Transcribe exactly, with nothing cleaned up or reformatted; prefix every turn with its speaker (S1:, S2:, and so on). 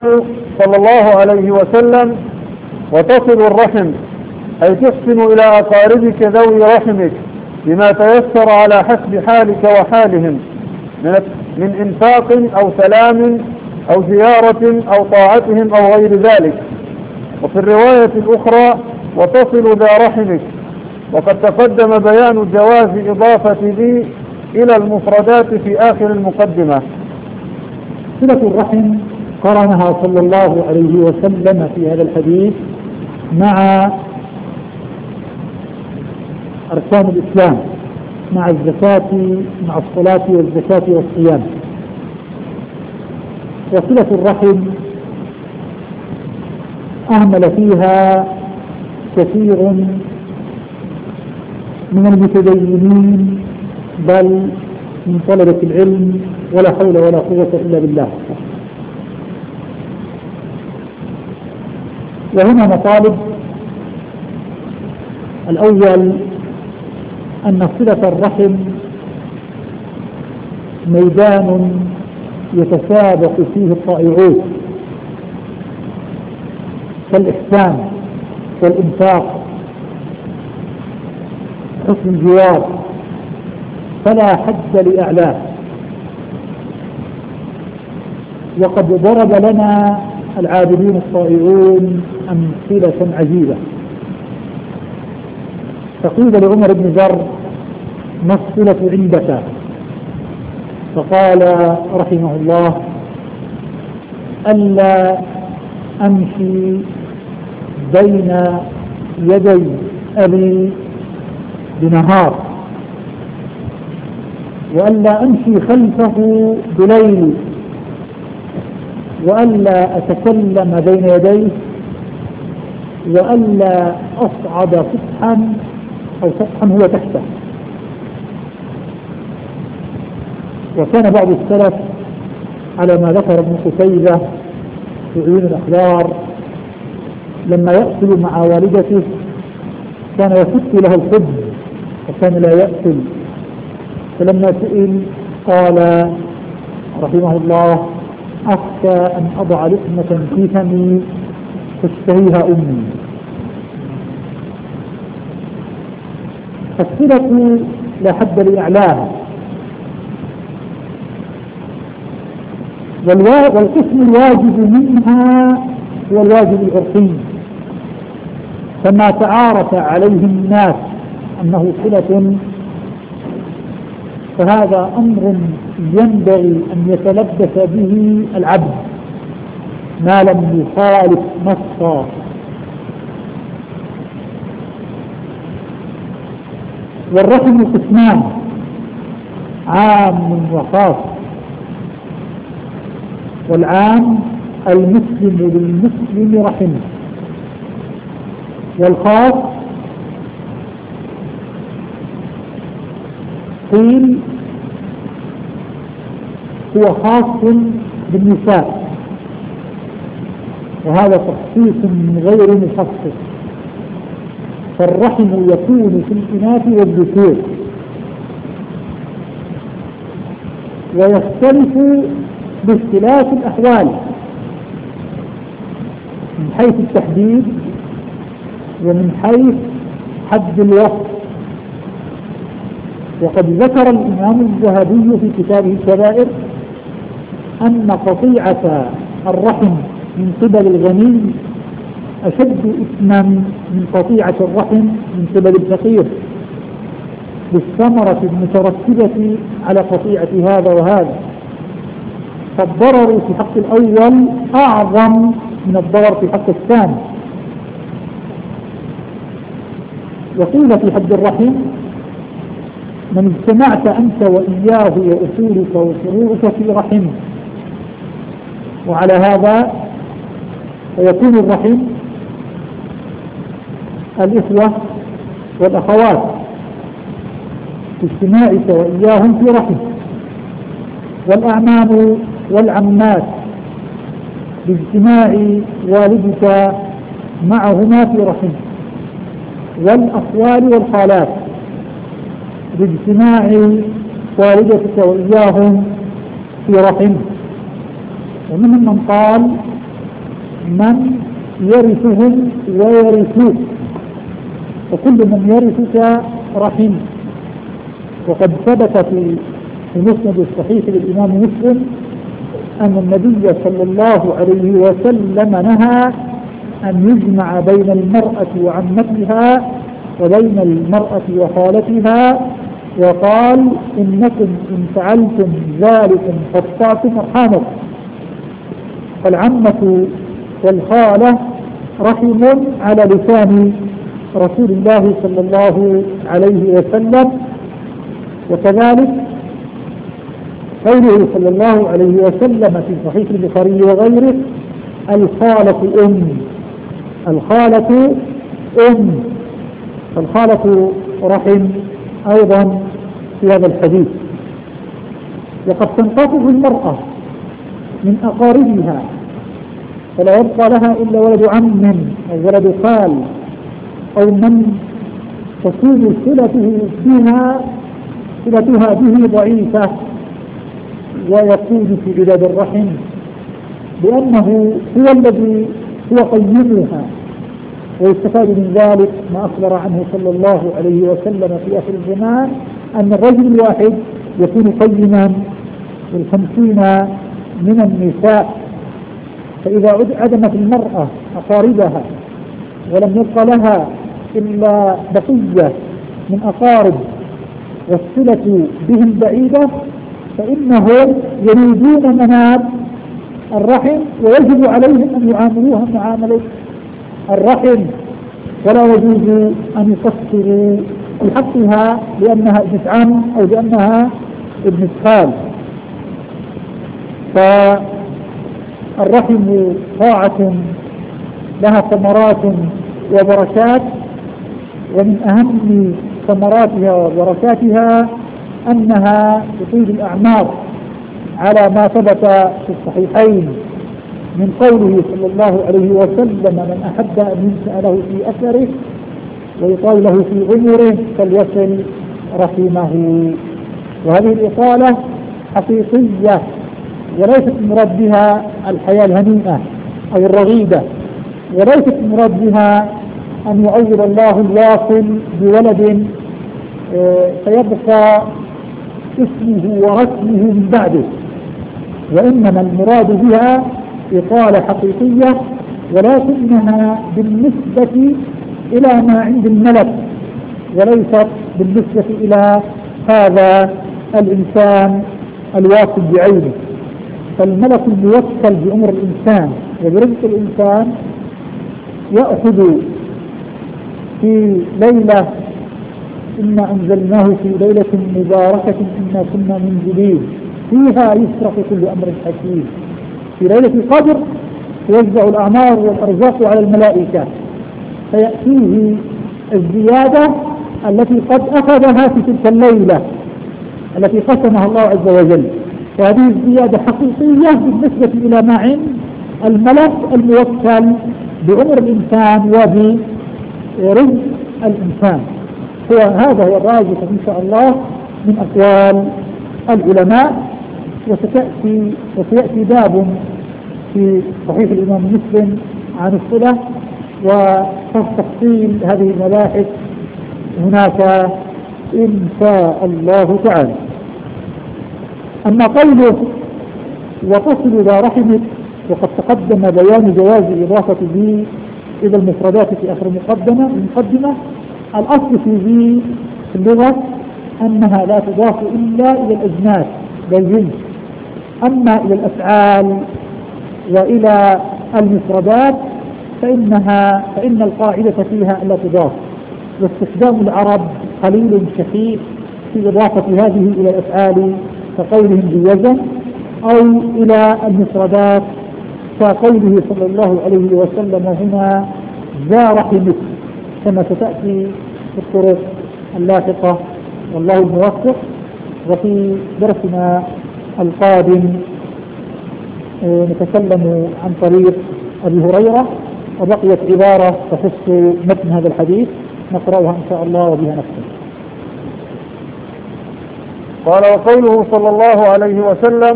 S1: صلى الله عليه وسلم: وتصل الرحم، أي تحسن إلى أقاربك ذوي رحمك بما تيسر على حسب حالك وحالهم من إنفاق أو سلام أو زيارة أو طاعتهم أو غير ذلك. وفي الرواية الأخرى: وتصل ذا رحمك. وقد تقدم بيان جواز إضافة ذي إلى المفردات في آخر المقدمة.
S2: صلة الرحم قرنها صلى الله عليه وسلم في هذا الحديث مع أركان الإسلام، مع الزكاة، مع الصلاة والزكاة والصيام. وصلة الرحم أهمل فيها كثير من المتدينين بل من طلبة العلم، ولا حول ولا قوة إلا بالله. وهنا مطالب: الأول أن صلة الرحم ميدان يتسابق فيه الطائعون كالإحسان والإنفاق، حسن الجوار، فلا حد لأعلاه. وقد ضرب لنا العابدين الطائعون أمثلة عجيبة. فقيل لعمر بن ذر: ما الصلة عندك؟ فقال رحمه الله: ألا أمشي بين يدي أبي بنهار، وألا أمشي خلفه بليل، وألا أتكلم بين يديه، وألا أصعد سطحا أو سطحا هو تحته. وكان بعض السلف على ما ذكر ابن قتيبة في عيون الأخبار لما يأكل مع والدته كان يفك له الخبز وكان لا يأكل، فلما سئل قال رحمه الله: أخشى أن أضع لقمة في فمي تشتهيها أمي. الصلة لا حد لأعلاها. والقسم الواجب منها هو الواجب العرفي، فما تعارف عليه الناس أنه صلة فهذا أمر ينبغي أن يتلبس به العبد ما لم يخالف نصا. والرحم قسمان: عام وخاص. والعام المسلم للمسلم رحمه، والخاص قيل هو خاص بالنساء، وهذا تخصيص من غير مخصص، فالرحم يكون في الإناث والذكور، ويختلف باختلاف الأحوال من حيث التحديد ومن حيث حد الوصف. وقد ذكر الإمام الذهبي في كتابه الكبائر أن قطيعة الرحم من قبل الغني أشد إثما من قطيعة الرحم من قبل الفقير، بالثمرة المترتبة على قطيعة هذا وهذا. فالضرر في حق الأول أعظم من الضرر في حق الثاني. وقيل في حد الرحم: من اجتمعت أنت وإياه وأصولك وفروعك في رحم. وعلى هذا فيكون الرحم الإخوة والأخوات باجتماعك وإياهم في رحم، والأعمام والعمات باجتماع والدك معهما في رحم، والأخوال والخالات باجتماع والدتك وإياهم في رحم. ومنهم من قال من يرثهم ويرثوك، وكل من يرثك رحم. وقد ثبت في المسند الصحيح للإمام مسلم أن النبي صلى الله عليه وسلم نهى أن يجمع بين المرأة وعمتها وبين المرأة وخالتها، وقال إنكم إن فعلتم ذلك قطعتم أرحامكم. فالعمة والخالة رحم على لسان رسول الله صلى الله عليه وسلم. وكذلك قوله صلى الله عليه وسلم في صحيح البخاري وغيره: الخالة أم، الخالة أم، فالخالة رحم أيضا في هذا الحديث. وقد تنقطع المرأة من أقاربها فلا يبقى لها إلا ولد عم أو ولد خال أو من تصير صلته بها صلتها به ضعيفة ويكون في بلاد الرحم، لأنه هو الذي هو قيمها. ويستفاد من ذلك ما أخبر عنه صلى الله عليه وسلم في آخر الزمان أن الرجل الواحد يكون قيما بالخمسين من النساء. فإذا عدمت المرأة أقاربها ولم يبق لها إلا بقية من أقارب والصلة بهم بعيدة، فإنهم يريدون مناب الرحم ويجب عليهم أن يعاملوها معاملة الرحم، ولا يجوز أن يقصروا في حقها لأنها ابنة عم أو لأنها ابنة خال. فالرحم طاعة لها ثمرات وبركات، ومن أهم ثمراتها وبركاتها أنها تطيل الأعمار على ما ثبت في الصحيحين من قوله صلى الله عليه وسلم: من أحب أن ينسأ له في أثره ويطال له في عمره فليصل رحمه. وهذه الإطالة حقيقية وليست مراد بها الحياة الهنيئة أو الرغيدة، وليست مراد بها أن يعوض الله الواصل بولد فيبقى اسمه ورسمه من بعده، وإنما المراد بها إطالة حقيقية، ولكنها بالنسبة إلى ما عند الملك وليست بالنسبة إلى هذا الإنسان الواصل بعينه. فالملك الموكل بأمر الإنسان وبرزق الإنسان يأخذ في ليلة إنا أنزلناه في ليلة مباركة إنا كنا منزلين فيها يفرق كل أمر حكيم. في ليلة القدر توزع الأعمار والأرزاق على الملائكة، فيأتيه الزيادة التي قد أخذها في تلك الليلة التي قسمها الله عز وجل. وهذه الزيادة حقيقية بالنسبة إلى ما عند الملك الموكل بأمر الإنسان وبرزق الإنسان. هو هذا هو الراجح إن شاء الله من أقوال العلماء. وستأتي وسيأتي باب في صحيح الإمام مسلم عن الصلة وتفصيل هذه المباحث هناك إن شاء الله تعالى. أما قوله وتصل ذا رحمك، وقد تقدم بيان جواز إضافة ذي إلى المفردات في آخر مقدمة المقدمة. الأصل في ذي في اللغة أنها لا تضاف إلا إلى الأجناس بالجنس، أما إلى الأفعال وإلى المفردات فإنها فإن القاعدة فيها لا تضاف. واستخدام العرب قليل شحيح في إضافة هذه إلى الأفعال كقولهم بوزن، أو إلى المفردات كقوله صلى الله عليه وسلم هنا ذا رحمك، كما ستأتي في الطرق اللاحقة والله الموفق. وفي درسنا القادم نتكلم عن طريق أبي هريرة، وبقيت عبارة تخص متن هذا الحديث نقرأها إن شاء الله وبها نختم.
S1: قال: وقوله صلى الله عليه وسلم: